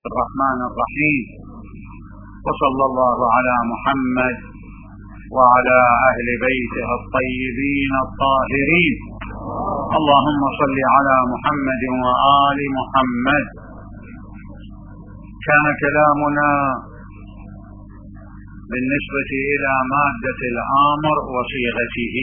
الرحمن الرحيم، وصلى الله على محمد وعلى أهل بيته الطيبين الطاهرين. اللهم صل على محمد وآل محمد. كان كلامنا بالنسبة إلى مادة الآمر وصيغته،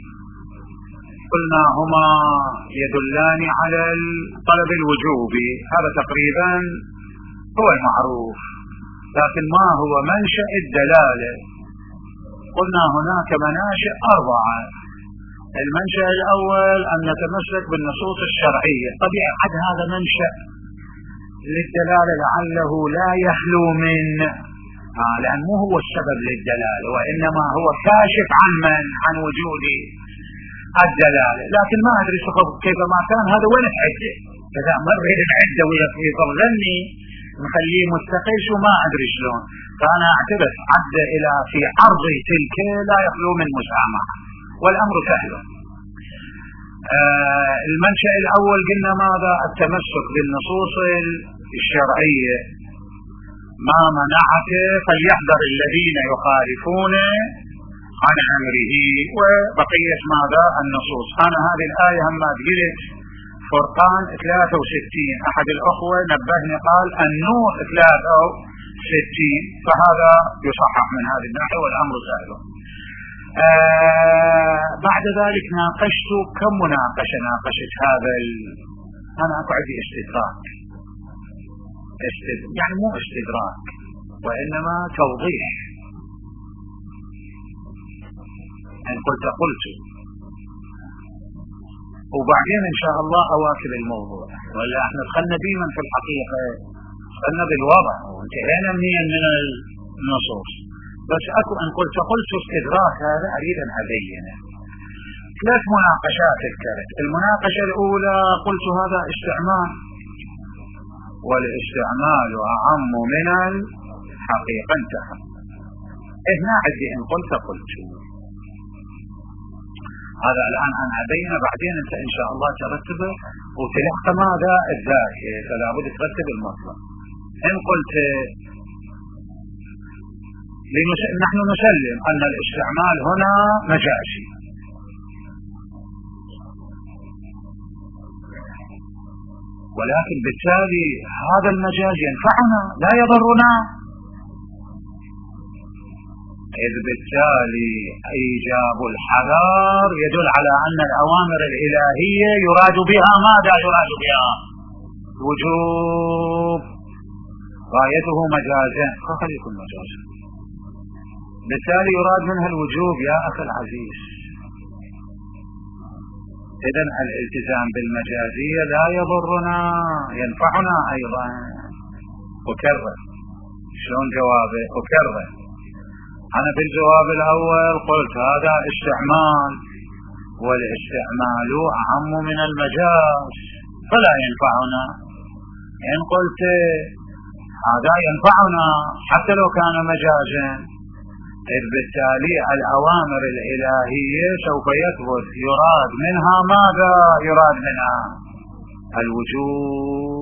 قلنا هما يدلان على الطلب الوجوبي، هذا تقريبا هو المعروف، لكن ما هو منشأ الدلالة؟ قلنا هناك مناشئ 4. المنشأ الأول أن نتمسك بالنصوص الشرعية، طبيعي عد هذا منشأ للدلالة لعله لا يخلو من لأن مو هو السبب للدلالة، وإنما هو كاشف عن وجود الدلالة. لكن ما أدري كيف ما كان هذا وين عده، إذا مر العدة ويظلني نخليه مستقل شو ما أدري شلون، فأنا أعتبر عد إلى في عرض تلك لا يخلو من مسامحة، والأمر سهل. المنشأ الأول قلنا ماذا؟ التمسك بالنصوص الشرعية، ما منعك فليحذر الذين يخالفون عن أمره، وبقية ماذا؟ النصوص. أنا هذه الآية هم قلت فرقان 63، أحد الأخوة نبهني قال النور 63، فهذا يصحح من هذه الناحية والأمر سهل. بعد ذلك ناقشت كم مناقشة، ناقشت هذا أنا أكو عندي استدراك، يعني مو استدراك وإنما توضيح، إن قلت وبعدين إن شاء الله أواكب الموضوع، ولا احنا دخلنا ديما في الحقيقة، دخلنا بالوضع وانتهينا من النصوص، بس أكو إن قلت استدراك هذا أريد أن أبينه. 3 مناقشات ذكرت. المناقشة الأولى قلت هذا استعمال، والاستعمال أعم من الحقيقة، انتهى. هنا عندي إن قلت هذا الآن أنا أبينه، بعدين أنت إن شاء الله ترتبه وتلحق ماذا الذاكرة، فلا بد ترتب المطلب. إن قلت نحن نسلم أن الاستعمال هنا مجازي، ولكن بالتالي هذا المجاز ينفعنا لا يضرنا، إذ بالتالي إيجاب الحذار يدل على أن الأوامر الإلهية يراد بها ماذا؟ يراد بها وجوب، غايته مجازا، فقد يكون مجازا، بالتالي يراد منها الوجوب يا أخي العزيز. إذن الالتزام بالمجازية لا يضرنا، ينفعنا أيضا. أكرر شلون جوابه؟ أكرر أنا بالجواب الأول قلت هذا استعمال، والاستعمال أعم من المجاز فلا ينفعنا. إن قلت هذا ينفعنا حتى لو كان مجازا، إذ بالتالي الأوامر الإلهية سوف يثبت يراد منها ماذا؟ يراد منها الوجوب،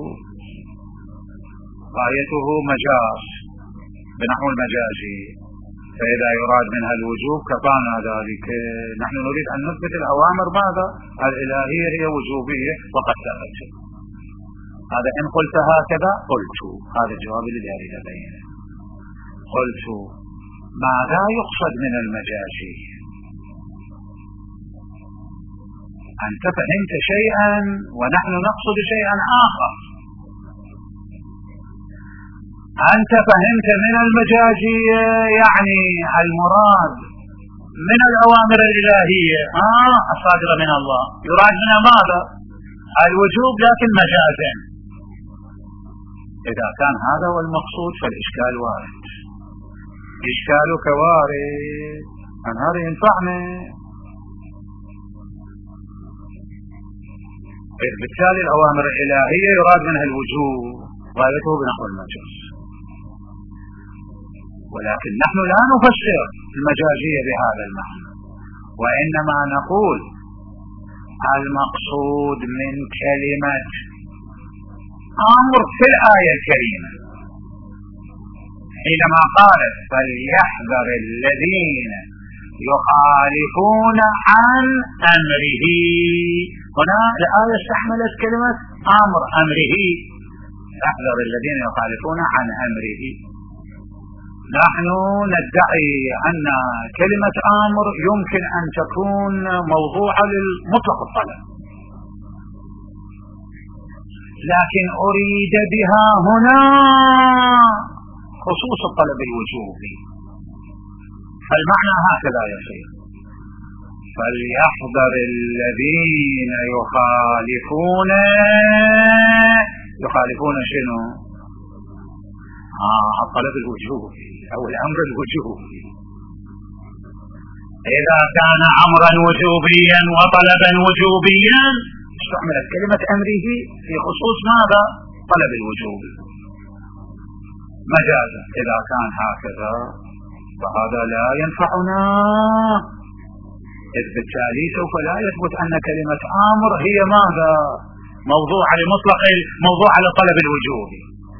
غايته مجاز بنحو المجازي، فإذا يراد منها الوجوب كفانا ذلك. نحن نريد أن نثبت الأوامر ماذا؟ الإلهية هي وجوبية وقد ثبت. هذا إن قلت هكذا قلت، هذا الجواب الذي أريد أبينه. قلت ماذا يقصد من المجازي؟ أنت فهمت شيئا ونحن نقصد شيئا آخر. أنت فهمت من المجازي يعني المراد من الأوامر الإلهية الصادرة من الله يراد منها ماذا؟ الوجوب، لكن مجازا. إذا كان هذا هو المقصود فالإشكال وارد، إشكالك وارد، أن هذا ينفعنا. بالتالي الأوامر الإلهية يراد منها الوجوب، غايته بنحو المجاز، ولكن نحن لا نفسر المجازية بهذا المعنى، وإنما نقول المقصود من كلمة أمر في الآية الكريمة حينما قالت فليحذر الذين يخالفون عن أمره، هنا الآية استحملت كلمة أمر، أمره، احذر الذين يخالفون عن أمره. نحن ندعي أن كلمة أمر يمكن أن تكون موضوعة للمطلق الطلب، لكن أريد بها هنا خصوص الطلب الوجوبي، فالمعنى هكذا يصير فليحذر الذين يخالفون شنو؟ الطلب الوجوبي أو الأمر الوجوبي. إذا كان أمرا وجوبيا وطلبا وجوبيا استعملت كلمة أمره في خصوص ماذا؟ طلب الوجوب مجازا. إذا كان هكذا فهذا لا ينفعنا، إذ بالتالي سوف لا يثبت أن كلمة أمر هي ماذا؟ موضوع لمطلق موضوع لطلب الوجوب،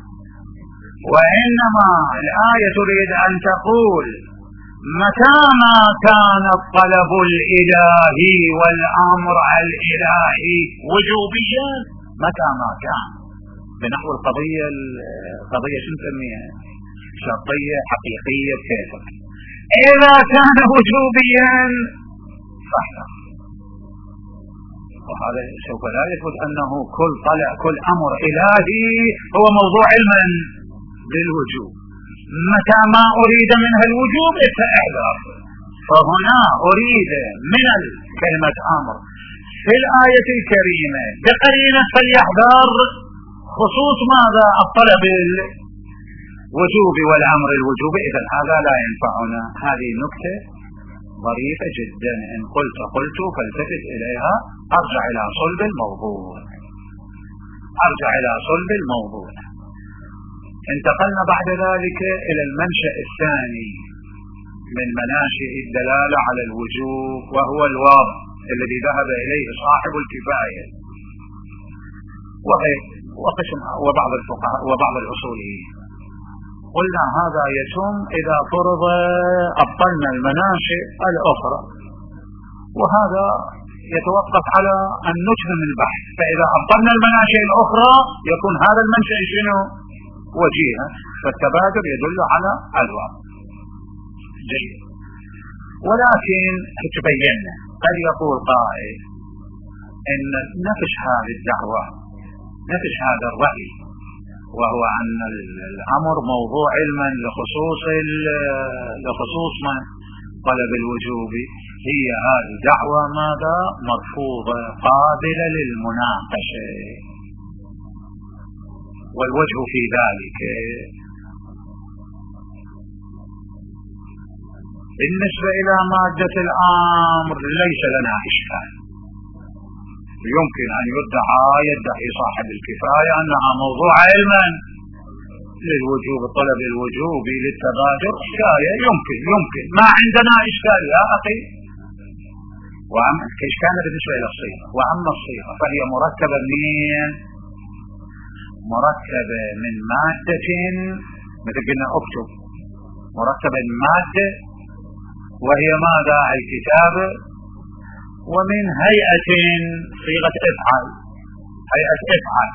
وإنما الآية تريد أن تقول متى ما كان الطلب الإلهي والأمر الإلهي وجوبيا، متى ما كان بنحو القضية شو نسميها؟ شرطية حقيقية بكيفك. إذا كان وجوبيا فاحذر، وهذا سوف لا يثبت أنه كل أمر إلهي هو موضوع علما بالوجوب. متى ما أريد منها الوجوب فاحذر، فهنا أريد من كلمة أمر في الآية الكريمة بقرينة فليحذر خصوص ماذا؟ الطلب الوجوبي والأمر الوجوبي. إذن هذا لا ينفعنا. هذه نكتة ظريفة جدا، إن قلت فالتفت إليها، أرجع إلى صلب الموضوع. انتقلنا بعد ذلك إلى المنشأ الثاني من مناشئ الدلالة على الوجوب، وهو الواضح الذي ذهب إليه صاحب الكفاية وبعض الفقهاء وبعض الأصوليين. قلنا هذا يتم إذا فرض أبطلنا المناشئ الأخرى، وهذا يتوقف على أن نتمم البحث. فإذا أبطلنا المناشئ الأخرى يكون هذا المنشأ شنو؟ وجيها، فالتبادر يدل على الواقع. جيد. ولكن تبيننا قد يقول قائل إن نفس هذه الدعوة، نفس هذا الرأي، وهو أن الأمر موضوع علما لخصوص من طلب الوجوب، هي هذه دعوة ماذا؟ مرفوضة قابلة للمناقشة. والوجه في ذلك بالنسبة إلى مادة الأمر ليس لنا إشكال. يمكن أن يدعي صاحب الكفاية أنها موضوع علما للوجوب، طلب الوجوب للتبادر، حكاية يمكن ما عندنا إشكال يا أخي. وأما كإشكال بالنسبة إلى الصيغة، وأما الصيغة فهي مركبة من مادة، مثل قلنا اكتب، مركبة من مادة وهي ماذا؟ الكتاب، ومن هيئة صيغة افعل، هيئة افعل،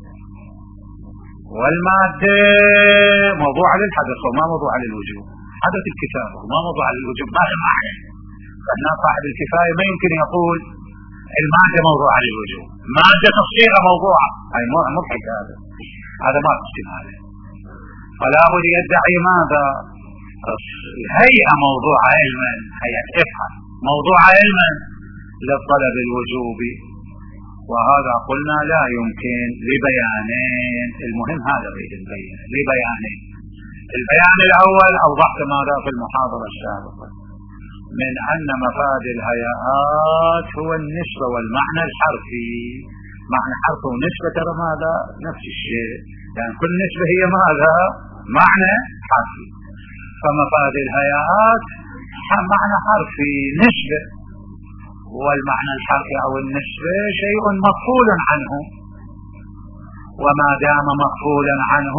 والمادة موضوع للحدث وما موضوع للوجوب. حدث الكتاب وما موضوع للوجوب، ما معنى. فهنا صاحب الكفاية ما يمكن يقول المادة موضوع للوجوب، مادة الصيغة موضوعة، أي مضحك هذا ما احتمال. فلا بد يدعي ماذا؟ الهيئة موضوع علما، هيئة افعل موضوع علما للطلب الوجوبي، وهذا قلنا لا يمكن لبيانين. المهم هذا بيت البيان لبيانين. البيان الأول أوضحت ماذا في المحاضرة السابقة، من أن مفاد الهيئات هو النسبة والمعنى الحرفي. معنى حرف ونسبة ترى ماذا؟ نفس الشيء، يعني كل نسبة هي ماذا؟ معنى حرفي. فمفاد الهيئات معنى حرفي نسبة، والمعنى الحرفي أو النسبة شيء مفصول عنه. وما دام مغفولا عنه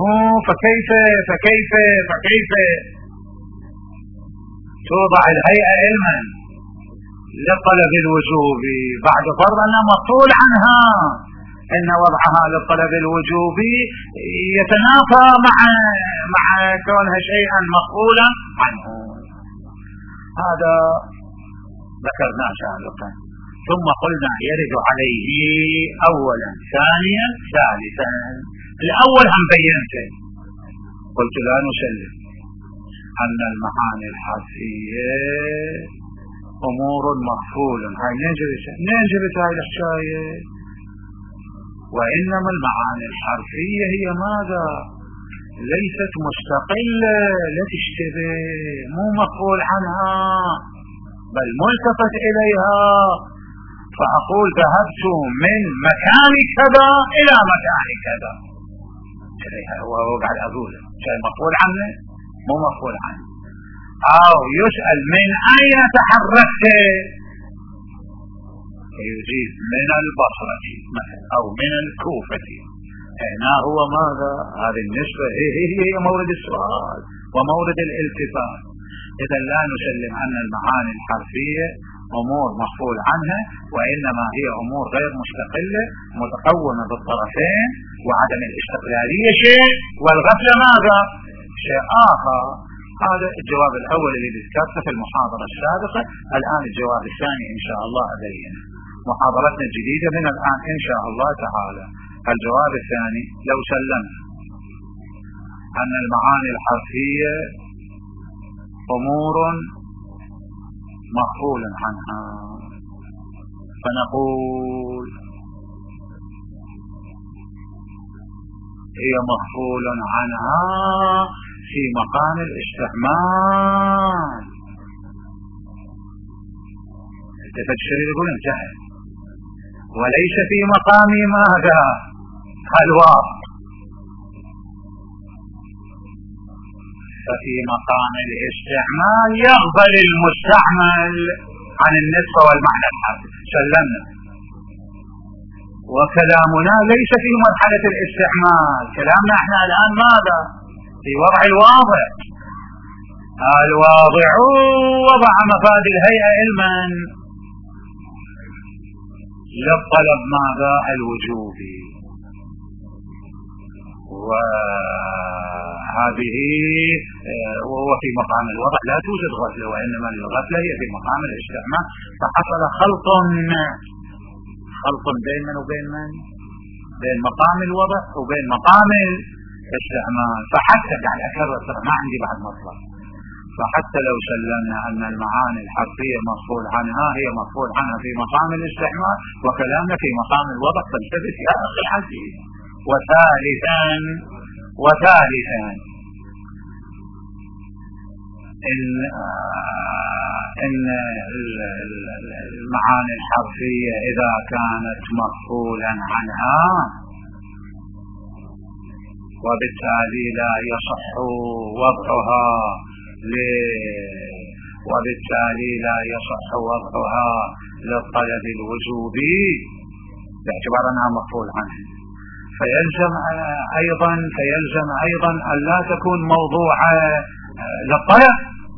فكيف توضع الهيئة علما للطلب الوجوبي بعد فرض أنها مغفول عنها، إن وضعها للطلب الوجوبي يتنافى مع كونها شيئا مغفولا عنه. هذا ذكرناه سابقا. ثم قلنا يرد عليه أولا ثانيا ثالثا. الأول هم بينته، قلت لا نسلم أن المعاني الحرفية أمور مغفول. هاي نجبت هاي الحكاية. وإنما المعاني الحرفية هي ماذا؟ ليست مستقلة، لا تشتبه، مو مغفول عنها بل ملتفت إليها. فأقول ذهبت من مكان كذا إلى مكان كذا، هو قاعد أقول شيء مغفول عنه مو مغفول عنه. أو يسأل من أين تحركت، فيجيب من البصرة مثلا أو من الكوفة. هنا هو ماذا؟ هذه النسبة هي مورد السؤال ومورد الالتفات. إذا لا نسلم أن المعاني الحرفية أمور مغفول عنها، وإنما هي أمور غير مستقلة متقومة بالطرفين، وعدم الاستقلالية شيء والغفلة ماذا؟ شيء آخر. هذا الجواب الأول اللي ذكرته في المحاضرة السابقة. الآن الجواب الثاني إن شاء الله أبينه محاضرتنا الجديدة من الآن إن شاء الله تعالى. الجواب الثاني: لو سلمت أن المعاني الحرفية أمور مغفول عنها، فنقول هي مغفول عنها في مقام الاستعمال. التفسير يقول انتهى، وليس في مقام ماذا؟ الواقع. ففي مقام الاستعمال يغفل المستعمل عن النسبة والمعنى الحرفي. سلمنا. وكلامنا ليس في مرحلة الاستعمال، كلامنا احنا الآن ماذا؟ في وضع الواضع. الواضع وضع مفاد الهيئة علما للطلب ماذا؟ الوجوبي. وهذه وهو في مقام الوضع لا توجد غفلة، وإنما الغفلة هي في مقام الاستعمال. فحصل خلط بين من وبين من؟ بين مقام الوضع وبين مقام الاستعمال. فحتى قاعد أكرر ما عندي بعد مطلب. فحتى لو سلمنا أن المعاني الحرفية مغفول عنها، هي مغفول عنها في مقام الاستعمال، وكلامنا في مقام الوضع. فالتفت يا أخي العزيز. وثالثا إن المعاني الحرفية إذا كانت مغفولا عنها وبالتالي لا يصح وضعها للطلب الوجوبي باعتبار أنها مغفول عنها. فيلزم أيضا أن لا تكون موضوعة للطلب،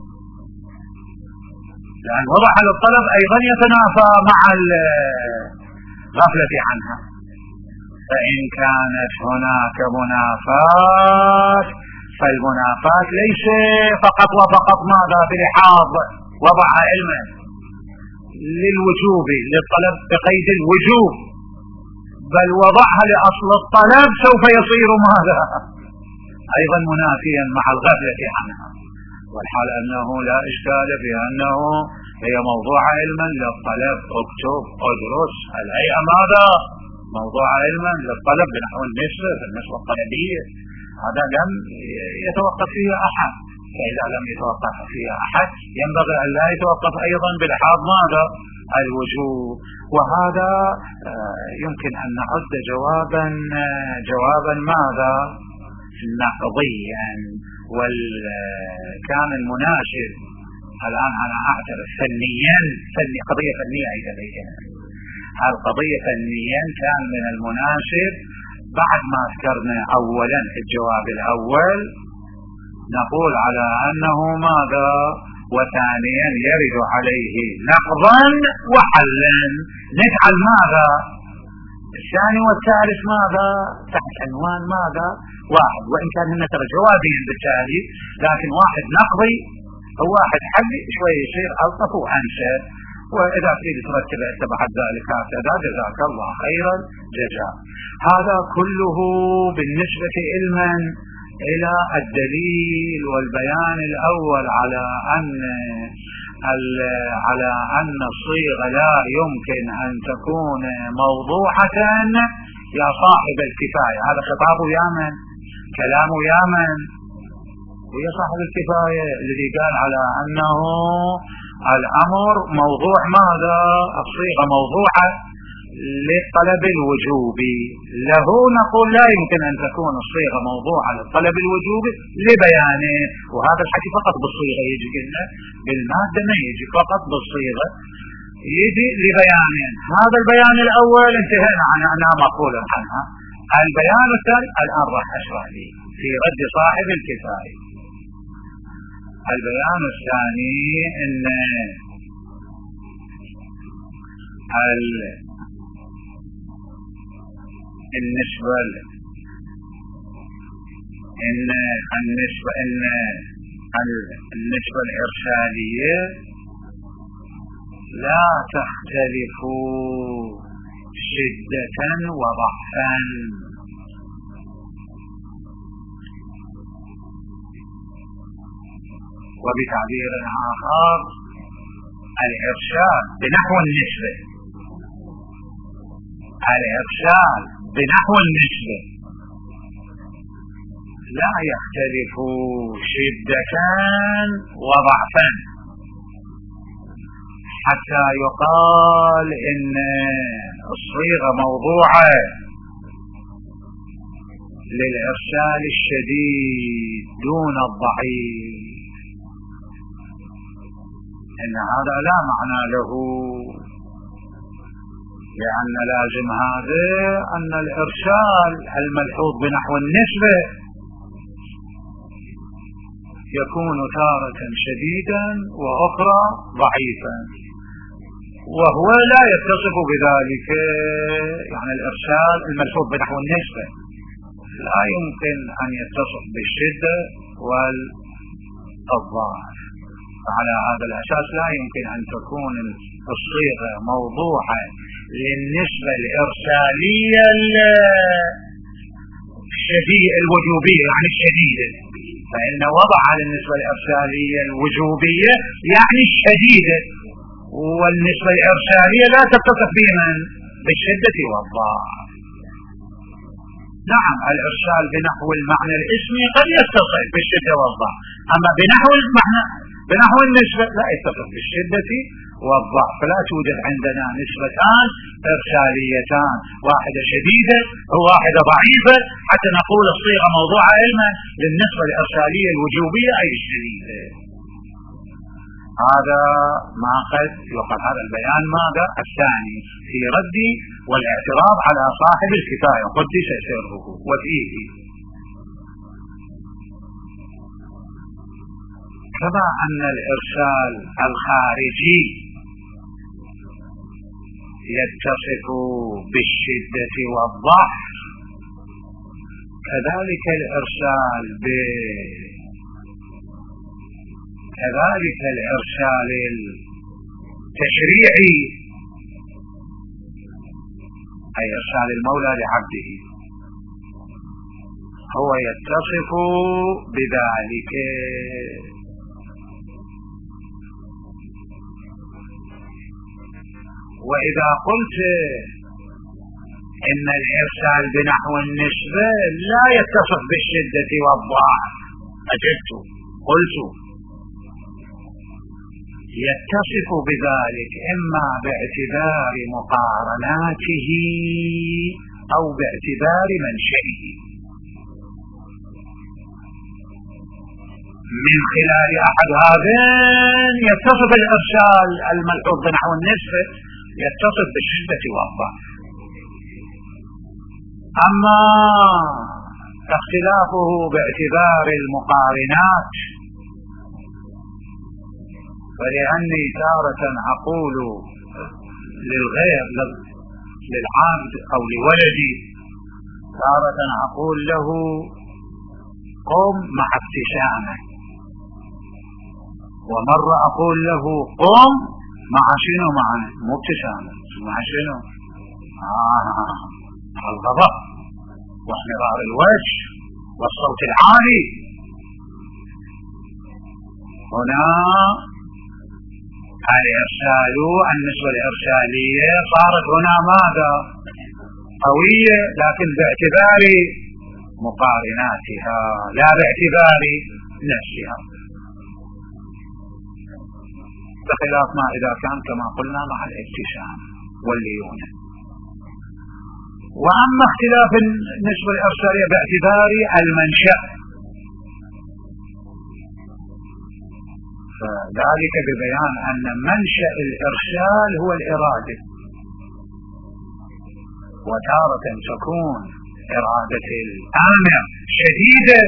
لأن وضعها للطلب أيضا يتنافى مع الغفلة عنها. فإن كانت هناك منافاة، فالمنافاة ليس فقط ماذا؟ بلحاظ وضع علما للوجوب للطلب بقيد الوجوب، بل وضعها لأصل الطلب سوف يصير ماذا؟ أيضا منافيا مع الغفلة عنها. والحال أنه لا إشكال في أنه هي موضوع علما للطلب. اكتب ادرس الهيئة ماذا؟ موضوع علما للطلب بنحو النسبة الطلبية. هذا لم يتوقف فيها أحد، فإذا لم يتوقف فيها أحد ينبغي أن لا يتوقف أيضا بلحاظ ماذا؟ الوجوب. وهذا يمكن أن نعد جوابا ماذا؟ نقضيا. وكان المناسب الآن أنا أعترف فنيا قضية فنية أيضا. القضية فنيا كان من المناسب بعد ما ذكرنا أولا الجواب الأول نقول على أنه ماذا؟ وثانيا يرد عليه نقضا وحلا. نجعل ماذا؟ الثاني والثالث ماذا؟ تحت عنوان ماذا؟ واحد، وإن كان هنا ترى جوابين بالتالي، لكن واحد نقضي وواحد حلي شوي يصير ألطف وأنسب. وإذا تريد ترتب أنت بعد ذلك هكذا جزاك الله خيرا جزاء. هذا كله بالنسبة إلى الدليل والبيان الأول على أن الصيغة لا يمكن أن تكون موضوعة يا صاحب الكفاية. هذا خطاب يا من؟ كلام يا من؟ ويا صاحب الكفاية الذي قال على أنه الأمر موضوع ماذا؟ الصيغة موضوعة للطلب الوجوبي. له نقول لا يمكن أن تكون الصيغة موضوعة للطلب الوجوبي لبيانه. وهذا الحكي فقط بالصيغة يجي، قلنا بالمادة ما يجي، فقط بالصيغة يجي لبيانه. هذا البيان الأول انتهينا عنها مقولا عنها. البيان الثاني الآن راح أشرح لي في رد صاحب الكفاية. البيان الثاني ان النسبة الإرسالية لا تختلف شدة وضعفا. وبتعبير آخر الإرسال بنحو النسبة، الإرسال بنحو النسبة لا يختلف شدة وضعفا حتى يقال إن الصيغة موضوعة للإرسال الشديد دون الضعيف، إن هذا لا معنى له، لأن لازم هذا أن الإرسال الملحوظ بنحو النسبة يكون تارة شديدا وأخرى ضعيفا، وهو لا يتصف بذلك. يعني الإرسال الملحوظ بنحو النسبة لا يمكن أن يتصف بالشدة والضعف. فعلى هذا الأساس لا يمكن أن تكون الصيغة موضوعة للنسبة الإرسالية الوجوبية يعني الشديدة، فإن وضع للنسبة الإرسالية الوجوبية يعني الشديدة، والنسبة الإرسالية لا تتصف بمن؟ بالشدة والضعف. نعم الإرسال بنحو المعنى الاسمي قد يتصف بالشدة والضعف، أما بنحو المعنى بنحو النسبة لا يتصف بالشدة والضعف. فلا توجد عندنا نسبتان إرساليتان، واحدة شديدة وواحدة ضعيفة حتى نقول الصيغة موضوعة علما للنسبة الإرسالية الوجوبية أي الشديدة. هذا ما قد يقال. هذا البيان ماذا؟ الثاني في رد والاعتراض على صاحب الكفاية قدس سره. وفيه كما أن الإرسال الخارجي يتصف بالشدة والضعف، كذلك الإرسال التشريعي أي إرسال المولى لعبده هو يتصف بذلك. وإذا قلت إن الإرسال بنحو النسبة لا يتصف بالشدة والضعف، أجبت قلت يتصف بذلك إما باعتبار مقارناته أو باعتبار منشئه. من خلال أحد هذين يتصف الإرسال الملحوظ بنحو النسبة يتصف بالشدة والضعف. أما اختلافه باعتبار المقارنات، فلأني تارة أقول للغير للعبد أو لولدي، تارة أقول له قم مع ابتسامة، ومرة أقول له قم مع شنو؟ مع مو ابتسامة، مع شنو؟ مع الغضب واحمرار الوجه والصوت العالي. هنا الإرسال النسبة الإرسالية صارت هنا ماذا؟ قوية، لكن باعتبار مقارناتها لا باعتبار نفسها، بخلاف ما إذا كان كما قلنا مع الابتسام والليونة. وأما اختلاف النسبة الإرسالية باعتبار المنشأ، فذلك ببيان أن منشأ الإرسال هو الإرادة، وتارة تكون إرادة الآمر شديدة،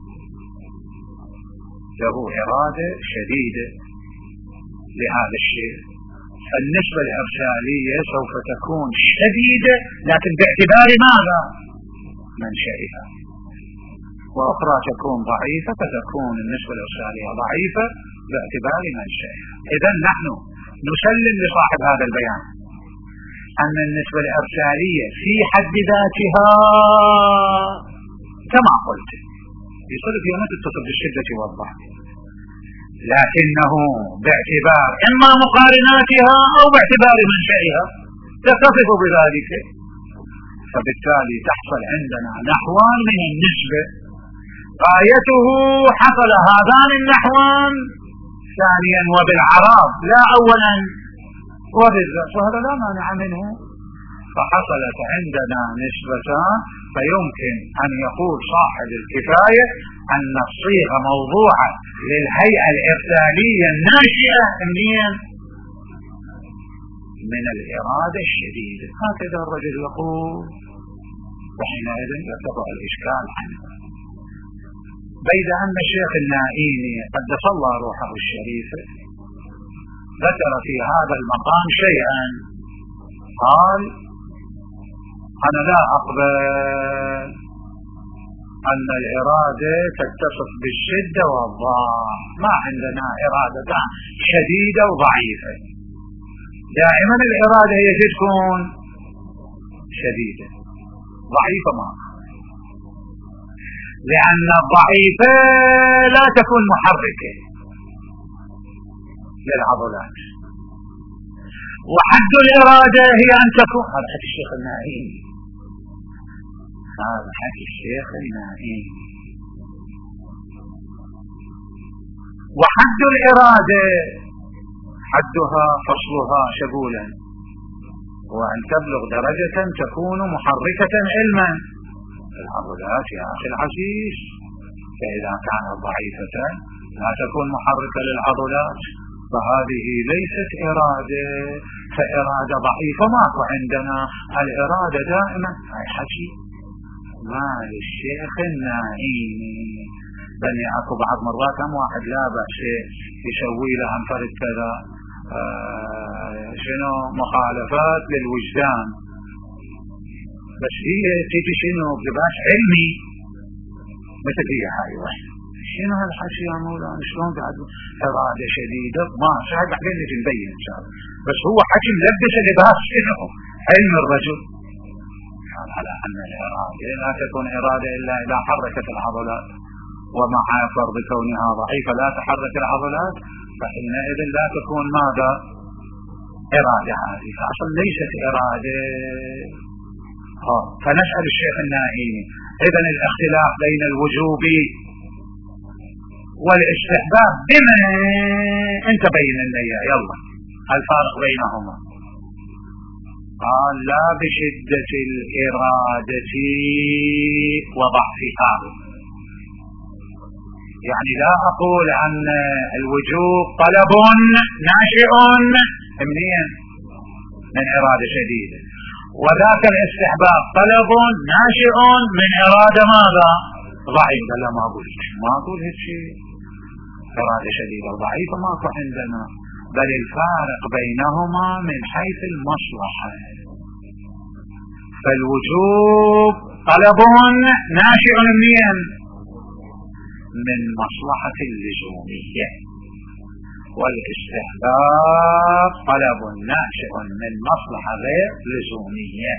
له إرادة شديدة لهذا الشيء، فالنسبة الإرسالية سوف تكون شديدة لكن باعتبار ماذا؟ منشأها، وأخرى تكون ضعيفة فتكون النسبة الإرسالية ضعيفة باعتبار منشأها. إذن نحن نسلم لصاحب هذا البيان أن النسبة الإرسالية في حد ذاتها كما قلت يصرف يوم تتصل بالشدة والضعف، لكنه باعتبار إما مقارناتها أو باعتبار منشأها تتصف بذلك، فبالتالي تحصل عندنا نحوان من النسبة غايته حصل هذان النحوان ثانيا وبالعراض لا أولا وبالذات، وهذا لا مانع منه، فحصلت عندنا نسبتان، فيمكن أن يقول صاحب الكفاية أن الصيغة موضوعة للهيئة الإرسالية الناشئة من الإرادة الشديدة، هكذا الرجل يقول، وحينئذ يرتفع الإشكال عنه. بيد أن الشيخ النائيني قدس الله روحه الشريفة ذكر في هذا المقام شيئا، قال أنا لا أقبل أن الإرادة تتصف بالشدة والضعف، ما عندنا إرادة شديدة وضعيفة، دائما الإرادة هي تكون شديدة، ضعيفة ما، لأن الضعيفة لا تكون محركة للعضلات، وحد الإرادة هي أن تكون، هذا حكي الشيخ النائيني، هذا حكي الشيخ النائيني، وحد الإرادة حدها فصلها شغولا، وأن تبلغ درجة تكون محركة علما العضلات يا أخي العزيز، فإذا كانت ضعيفة لا تكون محركة للعضلات، فهذه ليست إرادة، فإرادة ضعيفة ماكو عندنا، الإرادة دائما هاي حكي ما للشيخ النائيني، بل يأكو بعض مرات هم واحد لا بأس يسوي له فرد كذا شنو مخالفات للوجدان، بس هي تيجي شنو بلباس علمي مثل هي هاي واحد، شنو هالحكي يا مولانا شلون بعد إرادة شديدة ما شاهد بعدين نجي نبين إن شاء الله، بس هو حكي ملبس لباس شنو علم الرجل، على أن الإرادة لا تكون إرادة إلا إذا حركت العضلات، ومع فرض كونها ضعيفة لا تحرك العضلات فحينئذ لا تكون ماذا؟ إرادة، هذه فأصل ليست إرادة. فنسأل الشيخ النائيني إذن الاختلاف بين الوجوب والاستحباب بما انت بين لي يلا الفارق بينهما، قال لا بشدة الإرادة وضعفها، يعني لا أقول أن الوجوب طلب ناشئ من إرادة شديدة، وذاك الاستحباب طلب ناشئ من إرادة ماذا؟ ضعيفة. لا ما أقول هيك شيء، إرادة شديدة ضعيفة ماكو عندنا، بل الفارق بينهما من حيث المصلحة. فالوجوب طلب ناشئ من مصلحة اللزومية، والاستحباب طلب ناشئ من مصلحة غير لزومية.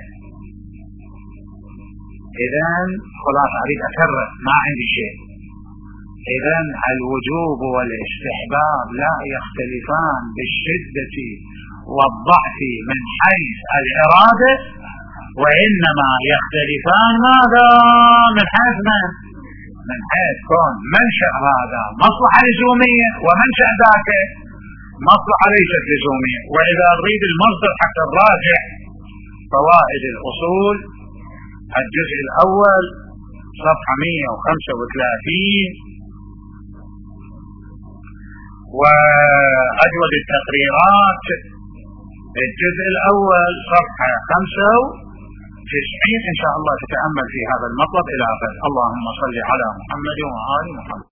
إذن خلاص أريد أكرر، ما عندي شيء. إذن الوجوب والاستحباب لا يختلفان بالشدة والضعف من حيث الإرادة، وإنما يختلفان ماذا؟ من حيث من حيث كون منشأ هذا مصلحة لزومية ومنشأ ذاك مصلحة ليست لزومية. وإذا نريد المصدر حتى الراجع فوائد الأصول الجزء الأول صفحة 135، وأجود التقريرات الجزء الأول صفحة 95 إن شاء الله تتأمل في هذا المطلب إلى آخره. اللهم صل على محمد وآل محمد.